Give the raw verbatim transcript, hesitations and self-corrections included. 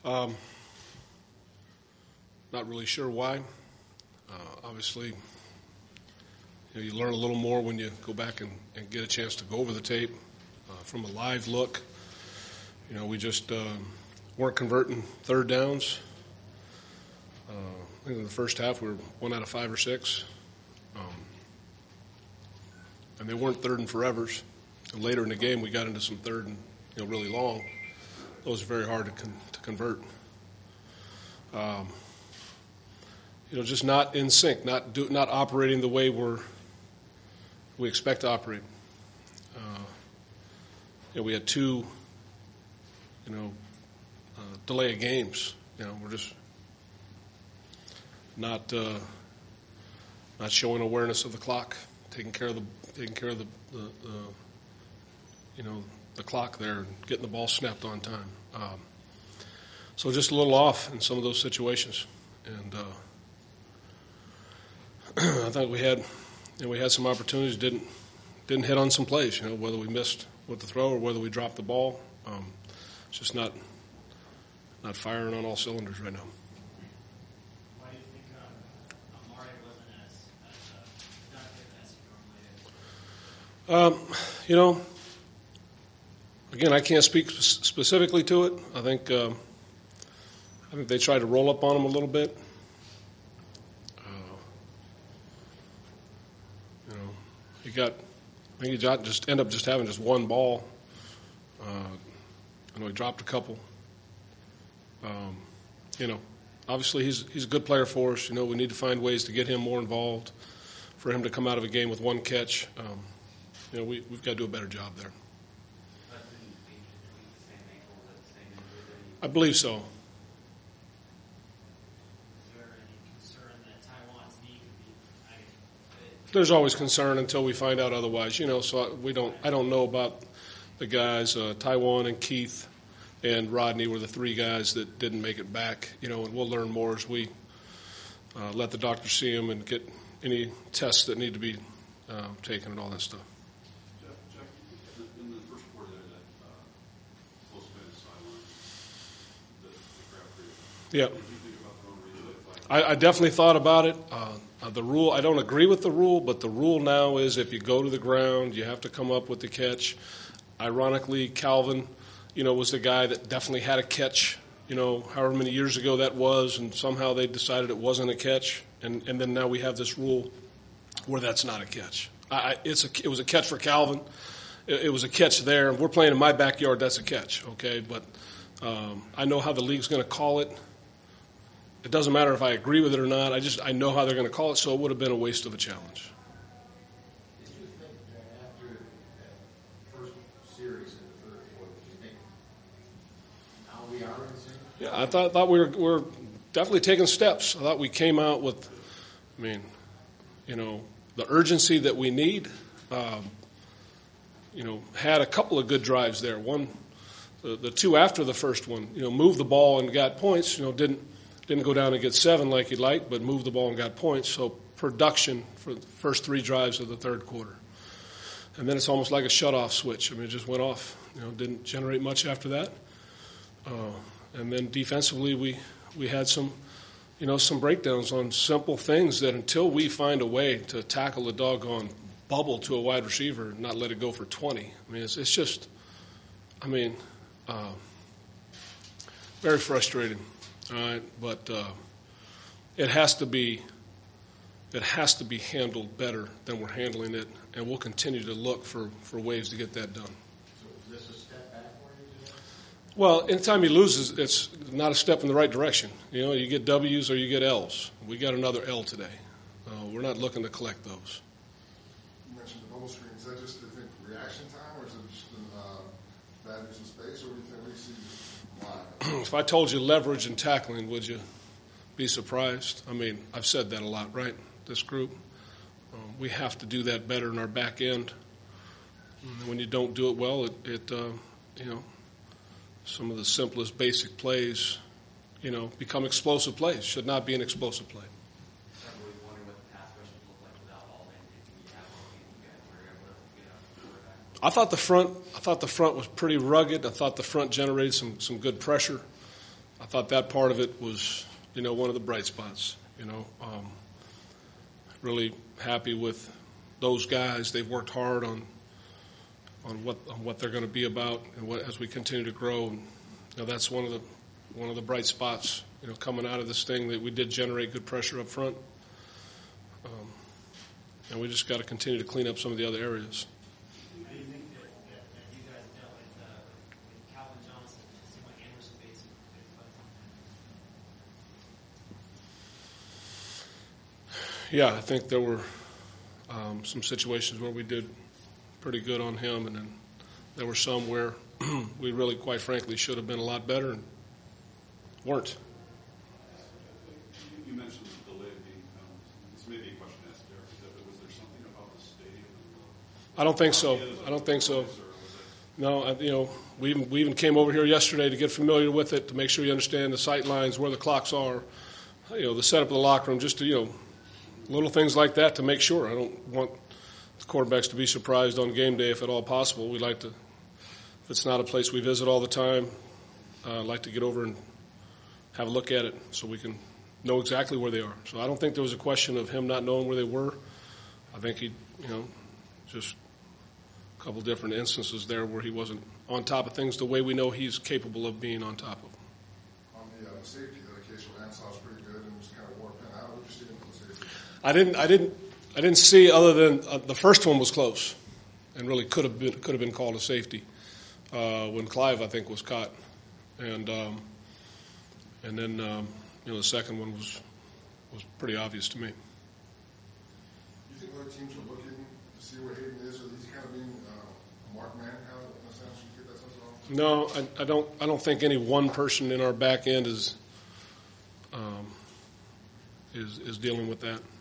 Um, not really sure why. Uh, obviously, you know, you learn a little more when you go back and, and get a chance to go over the tape uh, from a live look. You know, we just um, weren't converting third downs. Uh, I think in the first half we were one out of five or six. Um, and they weren't third and forevers. And later in the game we got into some third and, you know, really long. Those are very hard to, con- to convert. Um, you know, just not in sync, not do, not operating the way we're we expect to operate. Uh, you know, we had two, you know, uh, delay of games. You know, we're just not uh, not showing awareness of the clock, taking care of the taking care of the, the, the you know the clock there, and getting the ball snapped on time. Um, so just a little off in some of those situations, and uh, I think we had you know, we had some opportunities, didn't didn't hit on some plays. You know, whether we missed with the throw or whether we dropped the ball, um, it's just not not firing on all cylinders right now. Why do you think um, Amari wasn't as, as uh, productive as he normally is? Um, you know, again, I can't speak specifically to it. I think um, I think they tried to roll up on him a little bit. Uh, you know, he got. I think he got, just ended up just having just one ball. Uh, I know he dropped a couple. Um, you know, obviously he's he's a good player for us. You know, we need to find ways to get him more involved, for him to come out of a game with one catch. Um, you know, we, we've got to do a better job there. I believe so. Is there any concern that Taiwan's knee could be? I, There's always concern until we find out otherwise. You know, so we don't. I don't know about the guys. Uh, Taiwan and Keith and Rodney were the three guys that didn't make it back. You know, and we'll learn more as we uh, let the doctor see them and get any tests that need to be uh, taken and all that stuff. Jeff, Jeff, in the first quarter there, that uh, close man sideline, the, the crowd for you. Yeah. What did you think about the run replay? I, I definitely thought about it. Uh, uh, the rule, I don't agree with the rule, but the rule now is if you go to the ground, you have to come up with the catch. Ironically, Calvin, you know, was the guy that definitely had a catch, you know, however many years ago that was, and somehow they decided it wasn't a catch, and, and then now we have this rule where that's not a catch. I, it's a, it was a catch for Calvin. It, it was a catch there. We're playing in my backyard, that's a catch, okay? But um, I know how the league's going to call it. It doesn't matter if I agree with it or not. I just I know how they're going to call it, so it would have been a waste of a challenge. Did you think that after that first series in the third quarter, did you think now we are in sync? Yeah, I thought thought we were, were definitely taking steps. I thought we came out with, I mean, you know, the urgency that we need. Um, you know, had a couple of good drives there. One, the, the two after the first one, you know, moved the ball and got points. You know, didn't didn't go down and get seven like you'd like, but moved the ball and got points. So production for the first three drives of the third quarter. And then it's almost like a shut-off switch. I mean, it just went off. You know, didn't generate much after that. Uh, and then defensively, we, we had some, you know, some breakdowns on simple things that until we find a way to tackle a doggone bubble to a wide receiver and not let it go for twenty. I mean, it's, it's just, I mean, uh, very frustrating. All right, but uh, it has to be, it has to be handled better than we're handling it, and we'll continue to look for, for ways to get that done. So is this a step back for you today? Well, anytime you lose, it's not a step in the right direction. You know, you get W's or you get L's. We got another L today. Uh, we're not looking to collect those. You mentioned the bubble screen. Is that just, do you think, reaction time, or is it just uh, bad use of space, or do you think we see why? If I told you leverage and tackling, would you be surprised? I mean, I've said that a lot, right? This group. Um, we have to do that better in our back end. And when you don't do it well, it, it uh, you know, some of the simplest basic plays, you know, become explosive plays. Should not be an explosive play. Everybody's wondering what the pass rush would look like without Alden. If you have one, you guys were able to get out the quarterback. I thought the front. I thought the front was pretty rugged. I thought the front generated some some good pressure. I thought that part of it was, you know, one of the bright spots. You know, um, really happy with those guys. They've worked hard on on what on what they're going to be about, and what as we continue to grow. And you know, that's one of the one of the bright spots. You know, coming out of this thing, that we did generate good pressure up front, um, and we just got to continue to clean up some of the other areas. How do you think that, that, that you guys dealt with, uh, with Calvin Johnson? It seemed like Anderson made some big plays on him. Yeah, I think there were um, some situations where we did pretty good on him, and then there were some where we really, quite frankly, should have been a lot better and weren't. You mentioned the delay of being penalties. This may be a question asked Derek. Is that, was there something about the stadium? I don't think so. I don't think so. No, I, you know, we even, we even came over here yesterday to get familiar with it, to make sure you understand the sight lines, where the clocks are, you know, the setup of the locker room, just to, you know, little things like that to make sure. I don't want the quarterbacks to be surprised on game day if at all possible. We like to, if it's not a place we visit all the time, uh, like to get over and have a look at it so we can know exactly where they are. So I don't think there was a question of him not knowing where they were. I think he, you know, just a couple different instances there where he wasn't on top of things the way we know he's capable of being on top of them. On the uh, safety, the occasional hands off was pretty good and just kind of wore a pin out. What did you see in the safety? I didn't, I didn't, I didn't see other than uh, the first one was close, and really could have been could have been called a safety uh, when Clive, I think, was caught, and um, and then um, you know the second one was was pretty obvious to me. Do you think other teams are looking to see where Hayden is, or he's kind of being uh, a mark man kind of in a sense? You get that sense at all? No, I, I don't. I don't think any one person in our back end is um, is is dealing with that.